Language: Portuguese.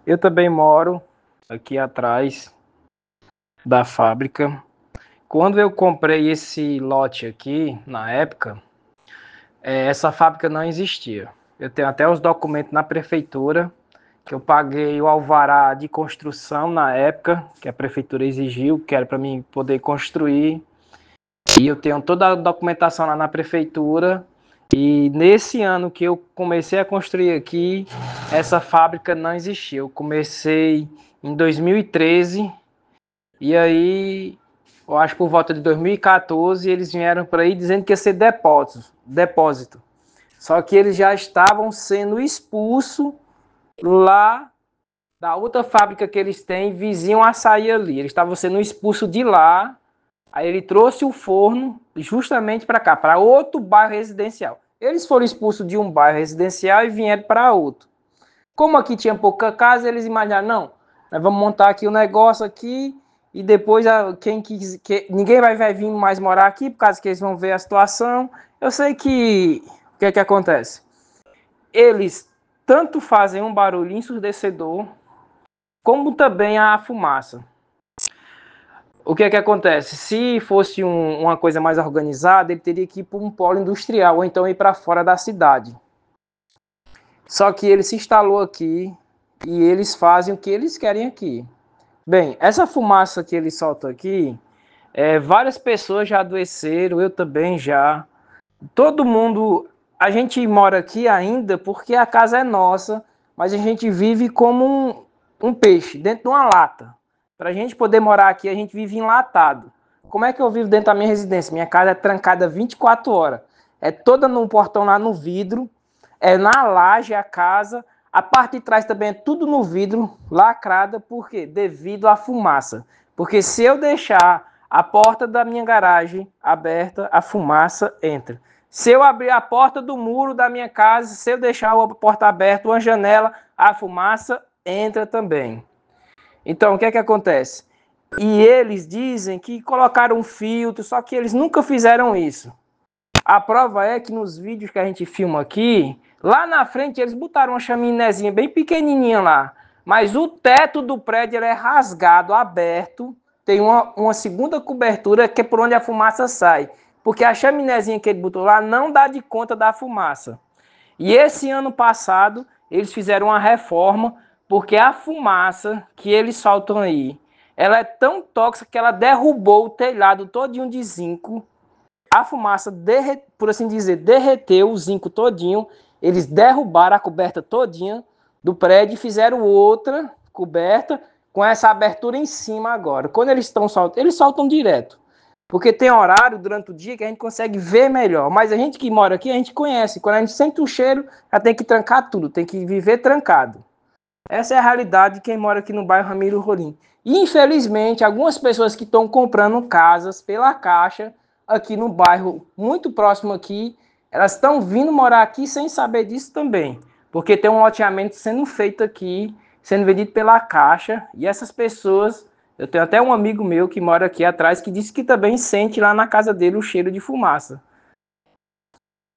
Eu também moro aqui atrás da fábrica. Quando eu comprei esse lote aqui, na época, essa fábrica não existia. Eu tenho até os documentos na prefeitura, que eu paguei o alvará de construção na época, que a prefeitura exigiu, que era para mim poder construir. E eu tenho toda a documentação lá na prefeitura. E nesse ano que eu comecei a construir aqui, essa fábrica não existia. Eu comecei em 2013 e aí, eu acho que por volta de 2014, eles vieram por aí dizendo que ia ser depósito. Só que eles já estavam sendo expulsos lá da outra fábrica que eles têm, vizinho a sair ali. Eles estavam sendo expulsos de lá. Aí ele trouxe o forno justamente para cá, para outro bairro residencial. Eles foram expulsos de um bairro residencial e vieram para outro. Como aqui tinha pouca casa, eles imaginaram, não, nós vamos montar aqui um negócio aqui e depois ninguém vai vir mais morar aqui por causa que eles vão ver a situação. Eu sei que o que é que acontece? Eles tanto fazem um barulho ensurdecedor, como também a fumaça. O que é que acontece? Se fosse uma coisa mais organizada, ele teria que ir para um polo industrial ou então ir para fora da cidade. Só que ele se instalou aqui e eles fazem o que eles querem aqui. Bem, essa fumaça que eles soltam aqui, várias pessoas já adoeceram, eu também já. Todo mundo, a gente mora aqui ainda porque a casa é nossa, mas a gente vive como um peixe dentro de uma lata. Para a gente poder morar aqui, a gente vive enlatado. Como é que eu vivo dentro da minha residência? Minha casa é trancada 24 horas. É toda no portão lá no vidro, é na laje a casa. A parte de trás também é tudo no vidro, lacrada, por quê? Devido à fumaça. Porque se eu deixar a porta da minha garagem aberta, a fumaça entra. Se eu abrir a porta do muro da minha casa, se eu deixar a porta aberta, uma janela, a fumaça entra também. Então, o que é que acontece? E eles dizem que colocaram um filtro, só que eles nunca fizeram isso. A prova é que nos vídeos que a gente filma aqui, lá na frente eles botaram uma chaminézinha bem pequenininha lá. Mas o teto do prédio ele é rasgado, aberto. Tem uma segunda cobertura que é por onde a fumaça sai. Porque a chaminézinha que ele botou lá não dá de conta da fumaça. E esse ano passado eles fizeram uma reforma porque a fumaça que eles soltam aí, ela é tão tóxica que ela derrubou o telhado todinho de zinco. A fumaça, por assim dizer, derreteu o zinco todinho. Eles derrubaram a coberta todinha do prédio e fizeram outra coberta com essa abertura em cima agora. Quando eles estão soltando, eles soltam direto. Porque tem horário durante o dia que a gente consegue ver melhor. Mas a gente que mora aqui, a gente conhece. Quando a gente sente o cheiro, já tem que trancar tudo. Tem que viver trancado. Essa é a realidade de quem mora aqui no bairro Ramiro Rolim. E, infelizmente, algumas pessoas que estão comprando casas pela Caixa, aqui no bairro muito próximo aqui, elas estão vindo morar aqui sem saber disso também. Porque tem um loteamento sendo feito aqui, sendo vendido pela Caixa. E essas pessoas, eu tenho até um amigo meu que mora aqui atrás, que disse que também sente lá na casa dele o cheiro de fumaça.